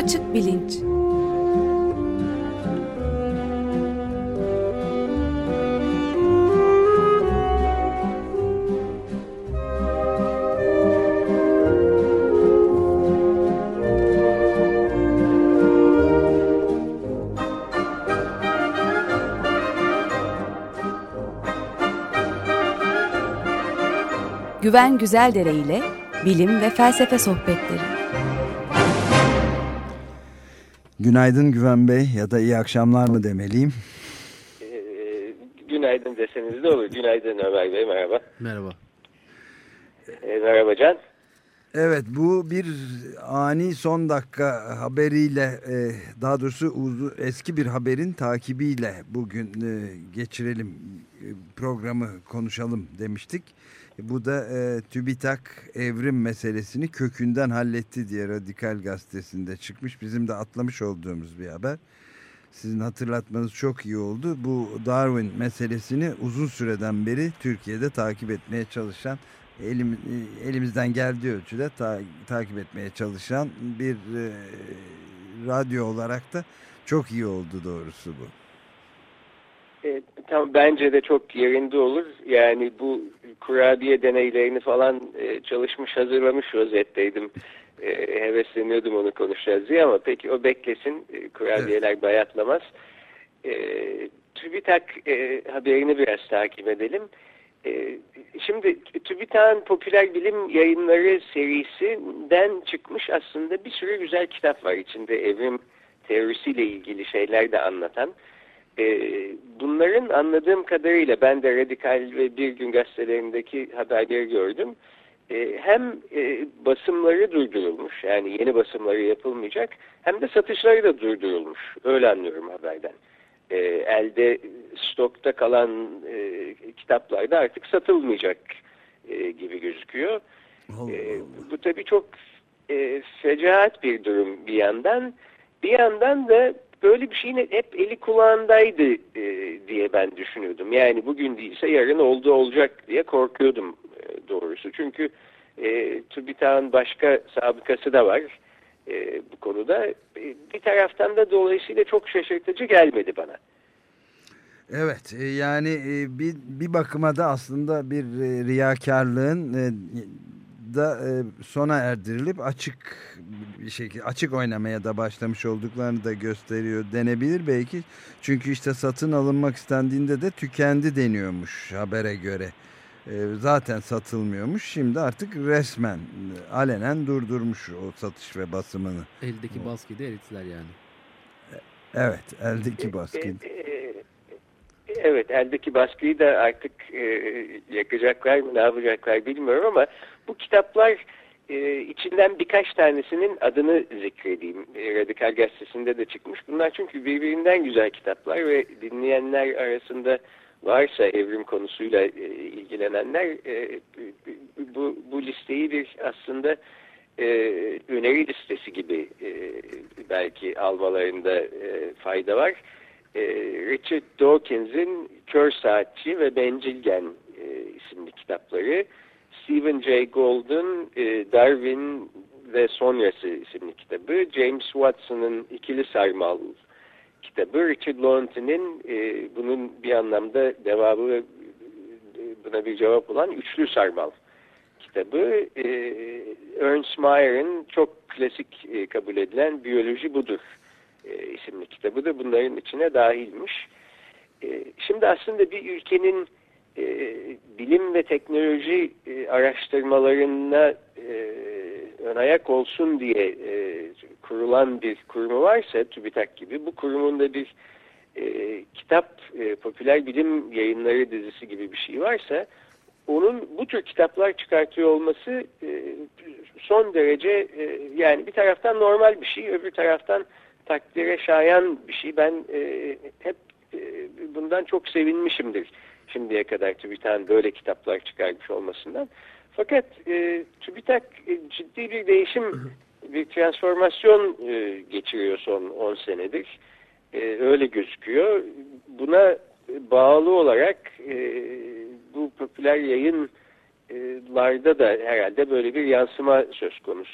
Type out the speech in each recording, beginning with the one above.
Açık Bilinç. Güven Güzeldere ile bilim ve felsefe sohbetleri. Günaydın Güven Bey, ya da iyi akşamlar mı demeliyim? Günaydın deseniz de olur. Günaydın Ömer Bey, merhaba. Merhaba. Merhaba Can. Evet, bu bir ani son dakika haberiyle, daha doğrusu eski bir haberin takibiyle bugün geçirelim, programı konuşalım demiştik. Bu da TÜBİTAK evrim meselesini kökünden halletti diye Radikal Gazetesi'nde çıkmış. Bizim de atlamış olduğumuz bir haber. Sizin hatırlatmanız çok iyi oldu. Bu Darwin meselesini uzun süreden beri Türkiye'de takip etmeye çalışan, elimizden geldiği ölçüde takip etmeye çalışan bir radyo olarak da çok iyi oldu doğrusu bu. Tam bence de çok yerinde olur. Yani bu kurabiye deneylerini falan çalışmış, hazırlamış vaziyetteydim. Hevesleniyordum onu konuşacağız diye, ama peki o beklesin. Kurabiyeler evet, bayatlamaz. TÜBİTAK haberini biraz takip edelim. Şimdi TÜBİTAK'ın popüler bilim yayınları serisinden çıkmış aslında bir sürü güzel kitap var. İçinde evrim teorisiyle ilgili şeyler de anlatan. Bunların anladığım kadarıyla, ben de Radikal ve Bir Gün gazetelerindeki haberleri gördüm. Hem basımları durdurulmuş, yani yeni basımları yapılmayacak, hem de satışları da durdurulmuş. Öyle anlıyorum haberden. Elde stokta kalan kitaplar da artık satılmayacak gibi gözüküyor. Bu tabii çok fecaat bir durum bir yandan. Bir yandan da böyle bir şeyin hep eli kulağındaydı diye ben düşünüyordum. Yani bugün değilse yarın olacak diye korkuyordum doğrusu. Çünkü TÜBİTAK'ın başka sabıkası da var bu konuda. Bir taraftan da dolayısıyla çok şaşırtıcı gelmedi bana. Evet, yani bir bakıma da aslında bir riyakarlığın da sona erdirilip açık oynamaya da başlamış olduklarını da gösteriyor denebilir belki. Çünkü işte satın alınmak istendiğinde de tükendi deniyormuş habere göre. Zaten satılmıyormuş. Şimdi artık resmen alenen durdurmuş o satış ve basımını. Eldeki baskıyı da erittiler yani. Evet, eldeki baskıyı. Evet, eldeki baskıyı da artık yakacaklar mı, ne yapacaklar bilmiyorum, ama bu kitaplar içinden birkaç tanesinin adını zikredeyim. Radikal Gazetesi'nde de çıkmış. Bunlar çünkü birbirinden güzel kitaplar ve dinleyenler arasında varsa evrim konusuyla ilgilenenler bu listeyi bir aslında öneri listesi gibi belki almalarında fayda var. Richard Dawkins'in Kör Saatçi ve Bencilgen isimli kitapları, Stephen Jay Gould'un Darwin ve Sonrası isimli kitabı, James Watson'ın İkili Sarmal kitabı, Richard Lawton'in bunun bir anlamda devamı, buna bir cevap olan Üçlü Sarmal kitabı, Ernst Mayer'in çok klasik kabul edilen Biyoloji Budur isimli kitabı da bunların içine dahilmiş. Şimdi aslında bir ülkenin bilim ve teknoloji araştırmalarına ön ayak olsun diye kurulan bir kurumu varsa, TÜBİTAK gibi, bu kurumun da bir kitap, popüler bilim yayınları dizisi gibi bir şey varsa, onun bu tür kitaplar çıkartıyor olması son derece, yani bir taraftan normal bir şey, öbür taraftan takdire şayan bir şey. Ben hep bundan çok sevinmişimdir şimdiye kadar, TÜBİTAK'ın böyle kitaplar çıkarmış olmasından. Fakat TÜBİTAK ciddi bir değişim, bir transformasyon geçiriyor son 10 senedir. Öyle gözüküyor. Buna bağlı olarak bu popüler yayınlarda da herhalde böyle bir yansıma söz konusu.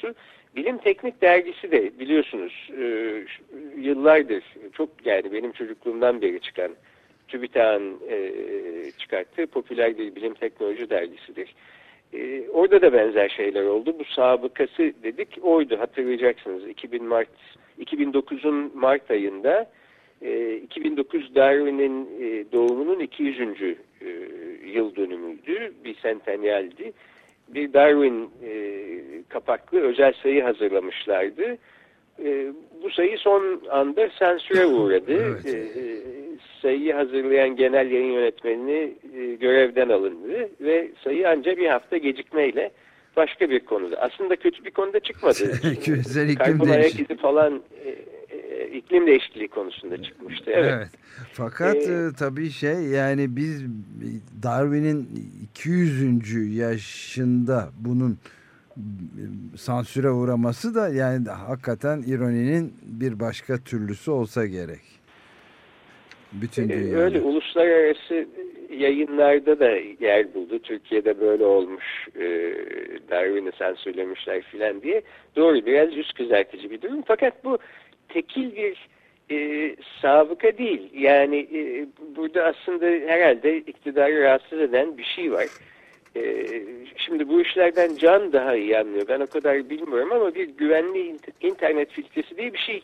Bilim Teknik dergisi de biliyorsunuz yıllardır çok, yani benim çocukluğumdan beri çıkan, TÜBİTAK'ın çıkarttığı popüler bir bilim teknoloji dergisidir. Orada da benzer şeyler oldu. Bu sabıkası dedik oydu, hatırlayacaksınız. 2009'un Mart ayında 2009 Darwin'in doğumunun 200. Yıl dönümüydü. Bir sentenyaldi. Bir Darwin kapaklı özel sayı hazırlamışlardı. Bu sayı son anda sansüre uğradı. Evet. Sayıyı hazırlayan genel yayın yönetmenini görevden alındı ve sayı ancak bir hafta gecikmeyle başka bir konuda. Aslında kötü bir konuda çıkmadı. Karbon ayak izi falan iklim değişikliği konusunda çıkmıştı. Evet. Fakat tabii yani biz Darwin'in 200. yaşında bunun sansüre uğraması da yani hakikaten ironinin bir başka türlüsü olsa gerek. Bütün dünyada. Öyle uluslararası yayınlarda da yer buldu. Türkiye'de böyle olmuş, Darwin'i sansürlemişler filan diye. Doğru, biraz yüz kızartıcı bir durum. Fakat bu tekil bir sabıka değil. Yani burada aslında herhalde iktidarı rahatsız eden bir şey var. Şimdi bu işlerden Can daha iyi anlıyor. Ben o kadar bilmiyorum ama bir güvenli internet filtresi diye bir şey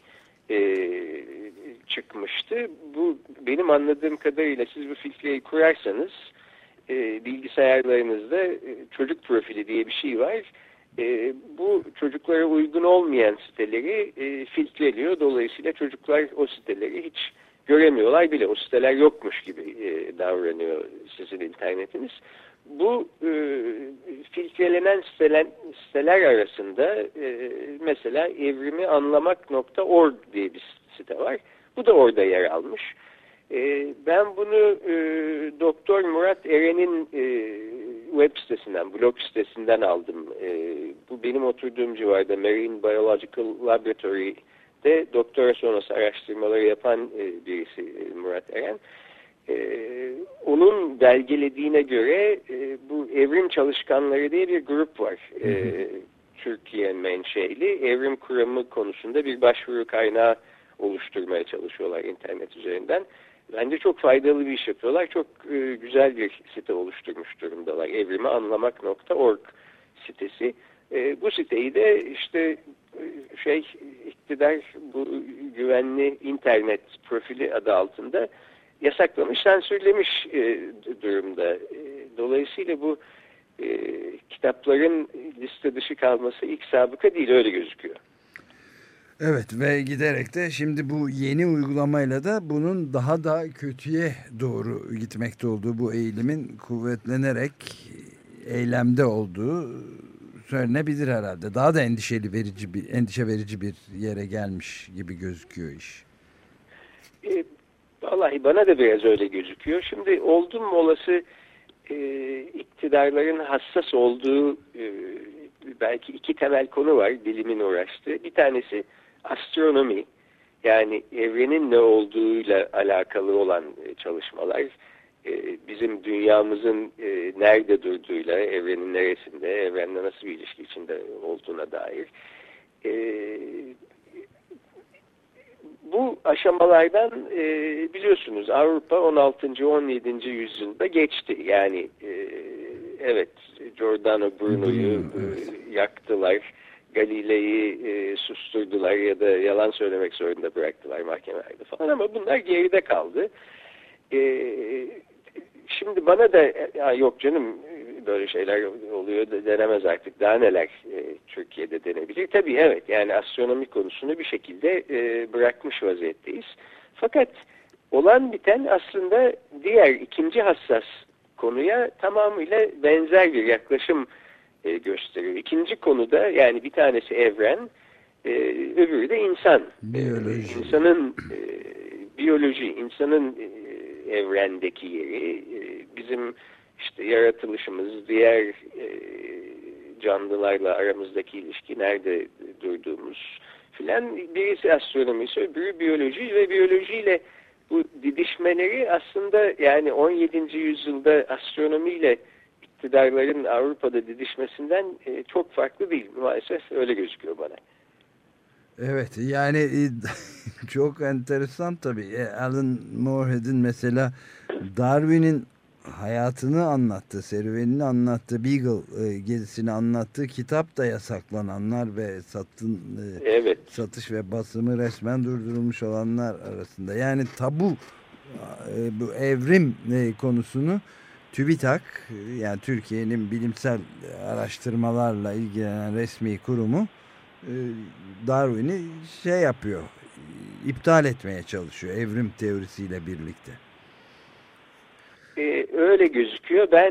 çıkmıştı. Bu benim anladığım kadarıyla siz bu filtreyi kurarsanız bilgisayarlarınızda çocuk profili diye bir şey var. Bu çocuklara uygun olmayan siteleri filtreliyor. Dolayısıyla çocuklar o siteleri hiç göremiyorlar bile. O siteler yokmuş gibi davranıyor sizin internetiniz. Bu filtrelenen siteler arasında mesela evrimianlamak.org diye bir site var. Bu da orada yer almış. Ben bunu Doktor Murat Eren'in web sitesinden, blog sitesinden aldım. Bu benim oturduğum civarda Marine Biological Laboratory'de doktora sonrası araştırmaları yapan birisi Murat Eren. Onun belgelediğine göre bu evrim çalışkanları diye bir grup var. Türkiye menşeli evrim kuramı konusunda bir başvuru kaynağı oluşturmaya çalışıyorlar internet üzerinden. Bence çok faydalı bir iş yapıyorlar. Çok güzel bir site oluşturmuş durumdalar. evrimianlamak.org sitesi. Bu siteyi de işte iktidar bu güvenli internet profili adı altında yasaklamış, sansürlemiş durumda. Dolayısıyla bu kitapların liste dışı kalması ilk sabıka değil, öyle gözüküyor. Evet ve giderek de şimdi bu yeni uygulamayla da bunun daha da kötüye doğru gitmekte olduğu, bu eğilimin kuvvetlenerek eylemde olduğu söylenebilir herhalde. Daha da endişe verici bir yere gelmiş gibi gözüküyor iş. Vallahi bana da biraz öyle gözüküyor. Şimdi oldum mu olası iktidarların hassas olduğu belki iki temel konu var bilimin uğraştığı. Bir tanesi astronomi, yani evrenin ne olduğuyla alakalı olan çalışmalar, bizim dünyamızın nerede durduğuyla, evrenin neresinde, evrenle nasıl bir ilişki içinde olduğuna dair. Bu aşamalardan biliyorsunuz Avrupa 16. 17. yüzyılda geçti. Yani evet, Giordano Bruno'yu yaktılar. Galilei'yi susturdular ya da yalan söylemek zorunda bıraktılar mahkemelerde falan, ama bunlar geride kaldı. Şimdi bana da yok canım böyle şeyler oluyor da denemez artık, daha neler Türkiye'de denebilir. Tabii evet, yani astronomi konusunu bir şekilde bırakmış vaziyetteyiz. Fakat olan biten aslında diğer ikinci hassas konuya tamamıyla benzer bir yaklaşım gösteriyor. İkinci konuda, yani bir tanesi evren, öbürü de insan. Biyoloji. İnsanın biyoloji, insanın evrendeki yeri, bizim işte yaratılışımız, diğer canlılarla aramızdaki ilişki, nerede durduğumuz filan. Birisi astronomi, öbürü biyoloji ve biyolojiyle bu didişmeleri aslında yani 17. yüzyılda astronomiyle iktidarların Avrupa'da didişmesinden çok farklı değil. Maalesef öyle gözüküyor bana. Evet, yani çok enteresan tabii. Alan Moorhead'in mesela Darwin'in hayatını anlattığı, serüvenini anlattığı, Beagle gezisini anlattığı kitap da yasaklananlar ve Evet. satış ve basımı resmen durdurulmuş olanlar arasında. Yani tabu bu evrim konusunu TÜBİTAK, yani Türkiye'nin bilimsel araştırmalarla ilgilenen resmi kurumu, Darwin'i yapıyor, iptal etmeye çalışıyor evrim teorisiyle birlikte. Öyle gözüküyor. Ben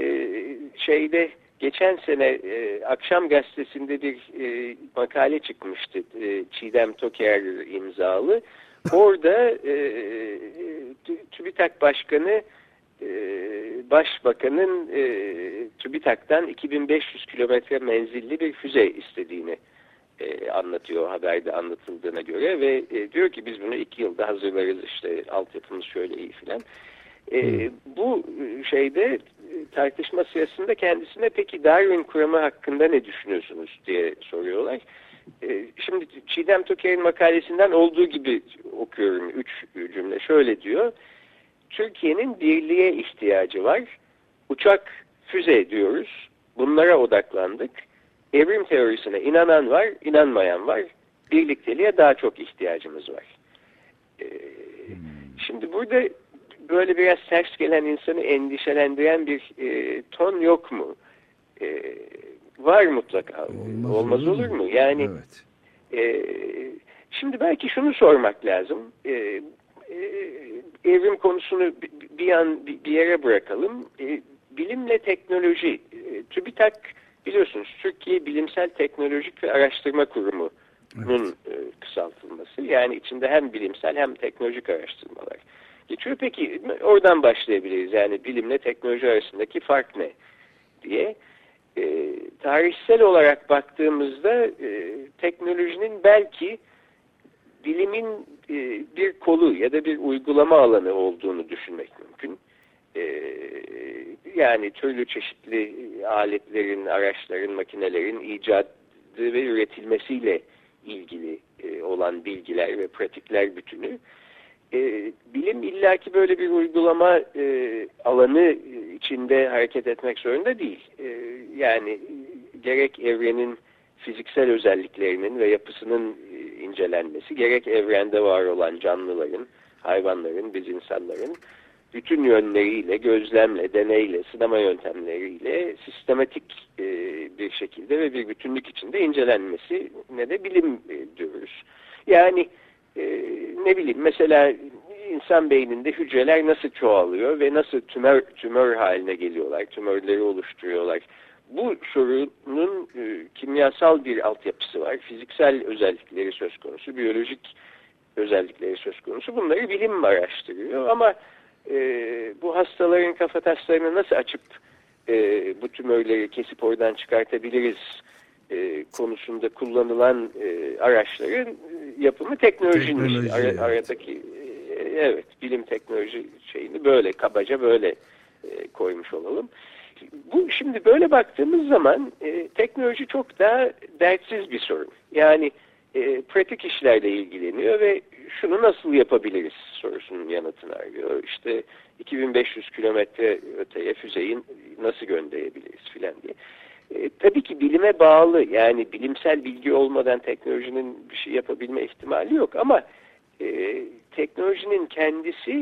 geçen sene Akşam Gazetesi'nde bir makale çıkmıştı. Çiğdem Toker imzalı. Orada TÜBİTAK Başkanı Başbakanın TÜBİTAK'tan 2500 kilometre menzilli bir füze istediğini anlatıyor, haberde anlatıldığına göre ve diyor ki biz bunu 2 yılda hazırlarız, işte altyapımız şöyle iyi filan. Bu tartışma sırasında kendisine peki Darwin kuramı hakkında ne düşünüyorsunuz diye soruyorlar. Şimdi Çiğdem Toker'in makalesinden olduğu gibi okuyorum 3 cümle. Şöyle diyor: Türkiye'nin birliğe ihtiyacı var. Uçak, füze diyoruz. Bunlara odaklandık. Evrim teorisine inanan var, inanmayan var. Birlikteliğe daha çok ihtiyacımız var. Şimdi burada böyle biraz ters gelen, insanı endişelendiren bir ton yok mu? Var mutlaka. Olmaz olur mu? Yani evet. Şimdi belki şunu sormak lazım. Evrim konusunu bir yere bırakalım. Bilimle teknoloji. TÜBİTAK biliyorsunuz Türkiye Bilimsel Teknolojik ve Araştırma Kurumu'nun kısaltılması. Yani içinde hem bilimsel hem teknolojik araştırmalar geçiyor. Peki oradan başlayabiliriz. Yani bilimle teknoloji arasındaki fark ne diye. Tarihsel olarak baktığımızda teknolojinin belki bilimin bir kolu ya da bir uygulama alanı olduğunu düşünmek mümkün. Yani türlü çeşitli aletlerin, araçların, makinelerin icadı ve üretilmesiyle ilgili olan bilgiler ve pratikler bütünü. Bilim illaki böyle bir uygulama alanı içinde hareket etmek zorunda değil. Yani gerek evrenin fiziksel özelliklerinin ve yapısının incelenmesi, gerek evrende var olan canlıların, hayvanların, biz insanların bütün yönleriyle, gözlemle, deneyle, sınama yöntemleriyle sistematik bir şekilde ve bir bütünlük içinde incelenmesi ne de bilim diyoruz. Yani ne bileyim, mesela insan beyninde hücreler nasıl çoğalıyor ve nasıl tümör haline geliyorlar, tümörleri oluşturuyorlar. Bu sorunun kimyasal bir altyapısı var, fiziksel özellikleri söz konusu, biyolojik özellikleri söz konusu. Bunları bilim araştırıyor ama bu hastaların kafataslarını nasıl açıp bu tümörleri kesip oradan çıkartabiliriz konusunda kullanılan araçların yapımı teknolojinin işte. Aradaki evet, bilim teknoloji şeyini böyle kabaca böyle koymuş olalım. Bu şimdi böyle baktığımız zaman teknoloji çok daha dertsiz bir sorun. Yani pratik işlerle ilgileniyor ve şunu nasıl yapabiliriz sorusunun yanıtını arıyor. İşte 2500 kilometre öteye füzeyi nasıl gönderebiliriz filan diye. Tabii ki bilime bağlı, yani bilimsel bilgi olmadan teknolojinin bir şey yapabilme ihtimali yok ama teknolojinin kendisi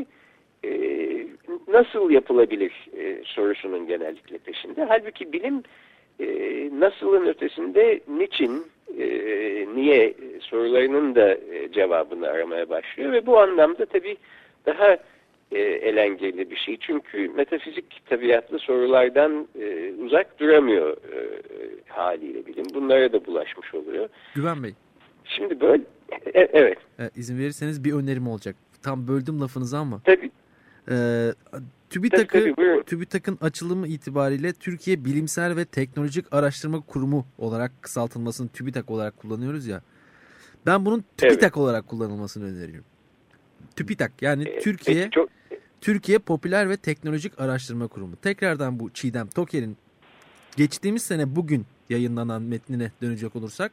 nasıl yapılabilir sorusunun genellikle peşinde. Halbuki bilim nasılın ötesinde niçin, niye sorularının da cevabını aramaya başlıyor ve bu anlamda tabii daha elengirli bir şey. Çünkü metafizik tabiatlı sorulardan uzak duramıyor haliyle bilim. Bunlara da bulaşmış oluyor. Güven Bey. Şimdi böyle, evet. İzin verirseniz bir önerim olacak. Tam böldüm lafınızı ama. Tabii. TÜBİTAK'ın açılımı itibariyle Türkiye Bilimsel ve Teknolojik Araştırma Kurumu olarak kısaltılmasını TÜBİTAK olarak kullanıyoruz ya. Ben bunun TÜBİTAK olarak kullanılmasını öneriyorum. TÜBİTAK, yani Türkiye Türkiye Popüler ve Teknolojik Araştırma Kurumu. Tekrardan bu Çiğdem Toker'in geçtiğimiz sene bugün yayınlanan metnine dönecek olursak,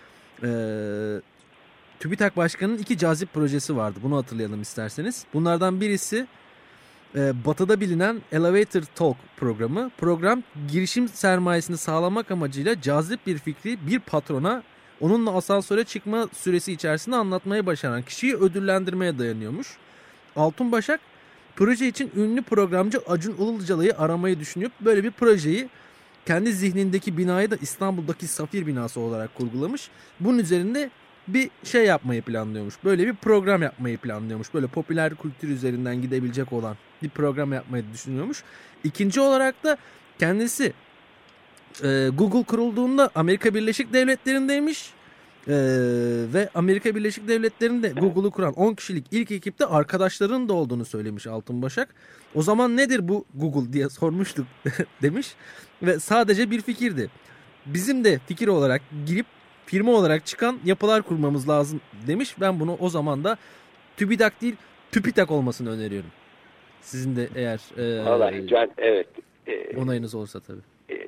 TÜBİTAK Başkanı'nın 2 cazip projesi vardı. Bunu hatırlayalım isterseniz. Bunlardan birisi Batı'da bilinen Elevator Talk programı. Program girişim sermayesini sağlamak amacıyla cazip bir fikri bir patrona onunla asansöre çıkma süresi içerisinde anlatmayı başaran kişiyi ödüllendirmeye dayanıyormuş. Altun Başak proje için ünlü programcı Acun Ilıcalı'yı aramayı düşünüp böyle bir projeyi kendi zihnindeki binayı da İstanbul'daki Safir binası olarak kurgulamış. Bunun üzerinde bir şey yapmayı planlıyormuş. Böyle bir program yapmayı planlıyormuş. Böyle popüler kültür üzerinden gidebilecek olan bir program yapmayı düşünüyormuş. İkinci olarak da kendisi Google kurulduğunda Amerika Birleşik Devletleri'ndeymiş. Ve Amerika Birleşik Devletleri'nde Google'u kuran 10 kişilik ilk ekipte arkadaşlarının da olduğunu söylemiş Altun Başak. O zaman nedir bu Google diye sormuştuk demiş. Ve sadece bir fikirdi. Bizim de fikir olarak girip firma olarak çıkan yapılar kurmamız lazım demiş. Ben bunu o zaman da TÜBİTAK değil TÜPİTAK olmasını öneriyorum. Sizin de eğer Vallahi Can, evet. Onayınız olursa tabii.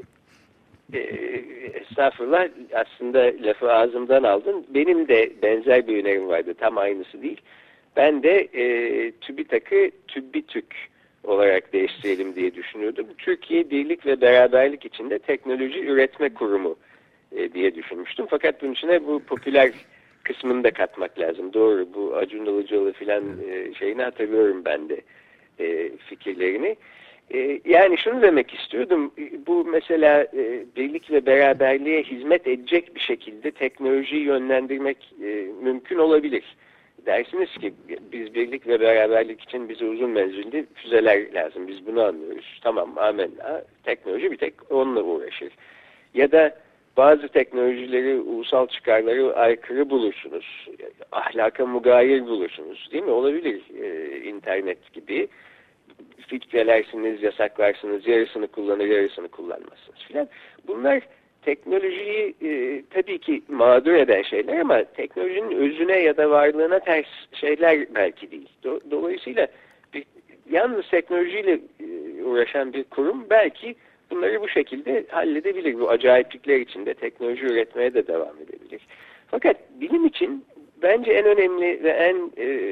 Estağfurullah, aslında lafı ağzımdan aldın. Benim de benzer bir önerim vardı. Tam aynısı değil. Ben de TÜBİTAK'ı TÜBİTÜK olarak değiştirelim diye düşünüyordum. Türkiye Birlik ve Beraberlik içinde Teknoloji Üretme Kurumu diye düşünmüştüm. Fakat bunun içine bu popüler kısmını da katmak lazım. Doğru, bu Acun Ilıcalı filan şeyini hatırlıyorum ben de fikirlerini. Yani şunu demek istiyordum. Bu mesela birlik ve beraberliğe hizmet edecek bir şekilde teknolojiyi yönlendirmek mümkün olabilir. Dersiniz ki biz birlik ve beraberlik için bize uzun menzilli füzeler lazım. Biz bunu anlıyoruz. Tamam, amenna. Teknoloji bir tek onunla uğraşır. Ya da bazı teknolojileri, ulusal çıkarları aykırı bulursunuz. Ahlaka mugayir bulursunuz. Değil mi? Olabilir. İnternet gibi. Filtrelersiniz, yasaklarsınız, yarısını kullanır, yarısını kullanmazsınız filan. Bunlar teknolojiyi tabii ki mağdur eden şeyler ama teknolojinin özüne ya da varlığına ters şeyler belki değil. Dolayısıyla yalnız teknolojiyle uğraşan bir kurum belki bunları bu şekilde halledebilir. Bu acayiplikler içinde teknoloji üretmeye de devam edebilir. Fakat bilim için bence en önemli ve en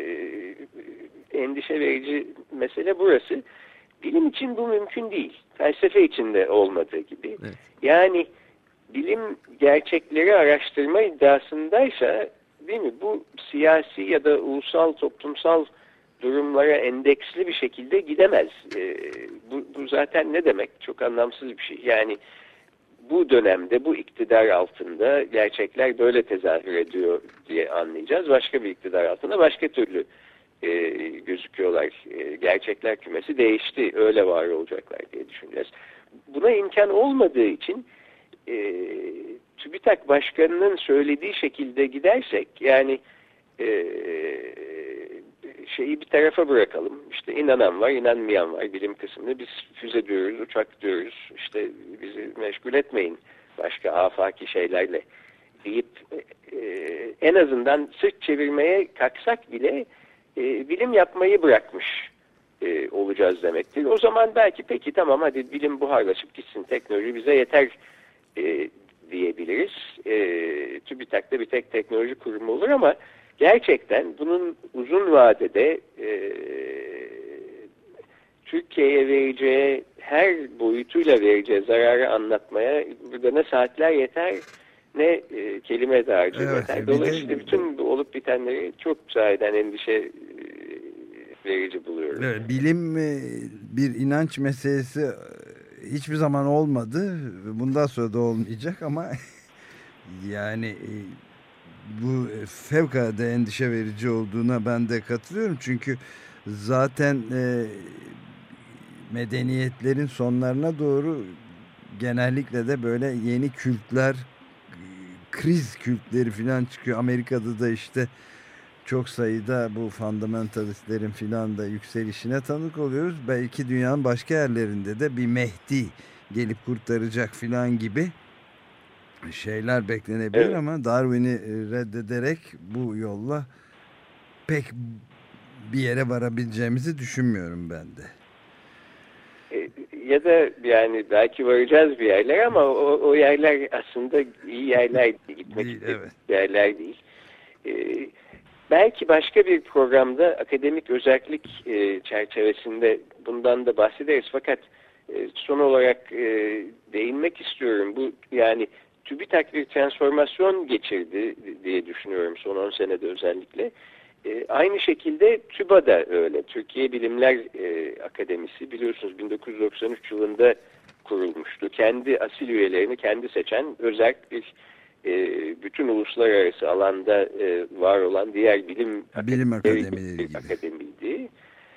endişe verici mesele burası. Bilim için bu mümkün değil. Felsefe için de olmadığı gibi. Evet. Yani bilim gerçekleri araştırma iddiasındaysa, değil mi, bu siyasi ya da ulusal toplumsal durumlara endeksli bir şekilde gidemez. Bu zaten ne demek? Çok anlamsız bir şey. Yani bu dönemde, bu iktidar altında gerçekler böyle tezahür ediyor diye anlayacağız. Başka bir iktidar altında başka türlü gözüküyorlar. Gerçekler kümesi değişti. Öyle var olacaklar diye düşüneceğiz. Buna imkan olmadığı için TÜBİTAK Başkanı'nın söylediği şekilde gidersek, yani şeyi bir tarafa bırakalım. İşte inanan var, inanmayan var. Bilim kısmını biz füze diyoruz, uçak diyoruz. İşte bizi meşgul etmeyin başka afaki şeylerle deyip en azından sırt çevirmeye kalksak bile bilim yapmayı bırakmış olacağız demektir. O zaman belki peki tamam, hadi bilim buharlaşıp gitsin, teknoloji bize yeter diyebiliriz. TÜBİTAK'ta bir tek teknoloji kurumu olur ama gerçekten bunun uzun vadede Türkiye'ye vereceği, her boyutuyla vereceği zararı anlatmaya burada ne saatler yeter ne kelime dağarcığı yeter. Dolayısıyla bütün bu olup bitenleri çok sahiden endişe verici buluyorum. Evet, bilim bir inanç meselesi hiçbir zaman olmadı. Bundan sonra da olmayacak ama yani bu fevkalade endişe verici olduğuna ben de katılıyorum. Çünkü zaten medeniyetlerin sonlarına doğru genellikle de böyle yeni kültler, kriz kültleri falan çıkıyor. Amerika'da da işte çok sayıda bu fundamentalistlerin filan da yükselişine tanık oluyoruz. Belki dünyanın başka yerlerinde de bir Mehdi gelip kurtaracak filan gibi şeyler beklenebilir, evet. Ama Darwin'i reddederek bu yolla pek bir yere varabileceğimizi düşünmüyorum ben de. Ya da yani belki varacağız bir yerler ama o yerler aslında iyi yerler değil, gitmek istediğimiz yerler değil. Belki başka bir programda akademik özellik çerçevesinde bundan da bahsederiz. Fakat son olarak değinmek istiyorum. Bu yani TÜBİTAK bir transformasyon geçirdi diye düşünüyorum son 10 senede özellikle. Aynı şekilde TÜBA da öyle. Türkiye Bilimler Akademisi biliyorsunuz 1993 yılında kurulmuştu. Kendi asil üyelerini kendi seçen özel bir bütün uluslararası alanda var olan diğer bilim akademileri gibi akademiydi.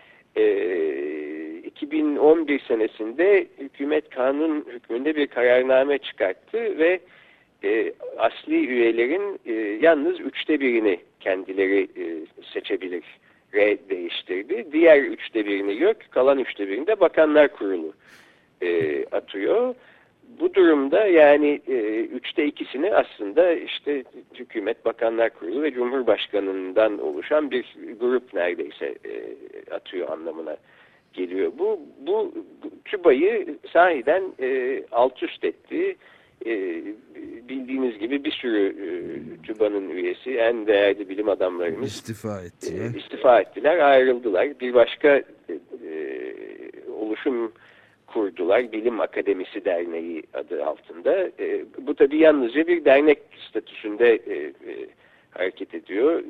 2011 senesinde hükümet kanun hükmünde bir kararname çıkarttı ve asli üyelerin yalnız 1/3'ünü kendileri seçebilir değiştirdi. Diğer 1/3'ünü yok, kalan 1/3'ünü de Bakanlar Kurulu atıyor. Bu durumda yani 2/3'ünü aslında işte hükümet, Bakanlar Kurulu ve Cumhurbaşkanı'ndan oluşan bir grup neredeyse atıyor anlamına geliyor. Bu TÜBA'yı sahiden alt üst etti. Bildiğiniz gibi bir sürü TÜBA'nın üyesi, en değerli bilim adamlarımız istifa ettiler, ayrıldılar. Bir başka oluşum kurdular. Bilim Akademisi Derneği adı altında. Bu tabii yalnızca bir dernek statüsünde hareket ediyor.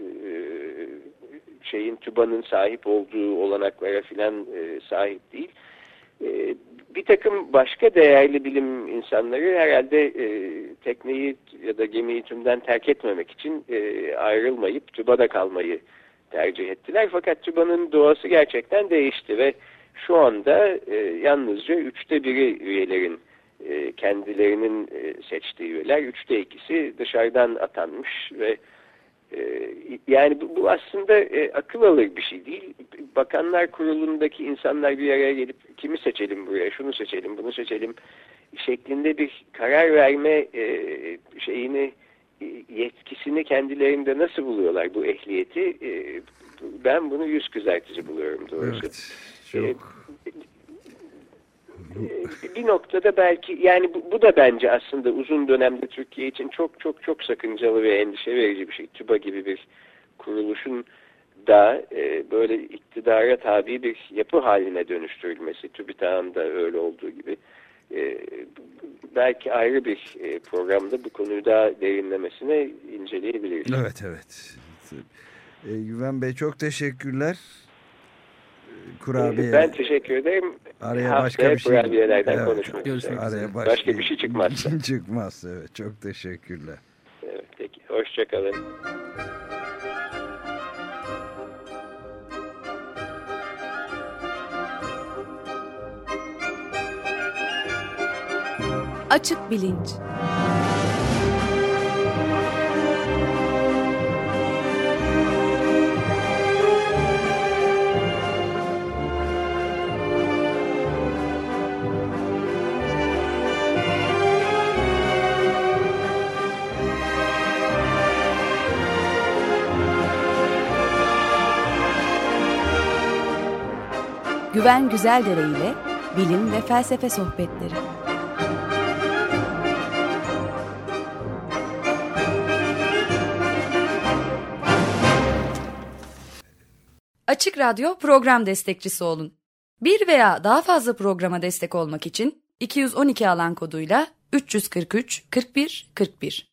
TÜBA'nın sahip olduğu olanaklara filan sahip değil. Bir takım başka değerli bilim insanları herhalde tekneyi ya da gemiyi tümden terk etmemek için ayrılmayıp TÜBA'da kalmayı tercih ettiler. Fakat TÜBA'nın doğası gerçekten değişti ve şu anda yalnızca 1/3'ü üyelerin kendilerinin seçtiği üyeler, 2/3'ü dışarıdan atanmış ve yani bu aslında akıl alır bir şey değil. Bakanlar Kurulu'ndaki insanlar bir araya gelip kimi seçelim buraya, şunu seçelim, bunu seçelim şeklinde bir karar verme yetkisini kendilerinde nasıl buluyorlar, bu ehliyeti? Ben bunu yüz kızartıcı buluyorum doğrusu. Evet, çok. Bir noktada belki yani bu da bence aslında uzun dönemde Türkiye için çok sakıncalı ve endişe verici bir şey. TÜBA gibi bir kuruluşun da böyle iktidara tabi bir yapı haline dönüştürülmesi, TÜBİTAK'ın da öyle olduğu gibi belki ayrı bir programda bu konuyu daha derinlemesine inceleyebiliriz. Evet. Güven Bey çok teşekkürler. Kurabiye. Ben teşekkür ederim. Araya başka bir şey kurabiyelerden konuşmak üzere. Başka bir şey çıkmaz. Çıkmaz, evet. Çok teşekkürler. Evet, peki. Hoşçakalın. Açık Bilinç. Güven Güzeldere ile bilim ve felsefe sohbetleri. Açık Radyo program destekçisi olun. Bir veya daha fazla programa destek olmak için 212 alan koduyla 343 41 41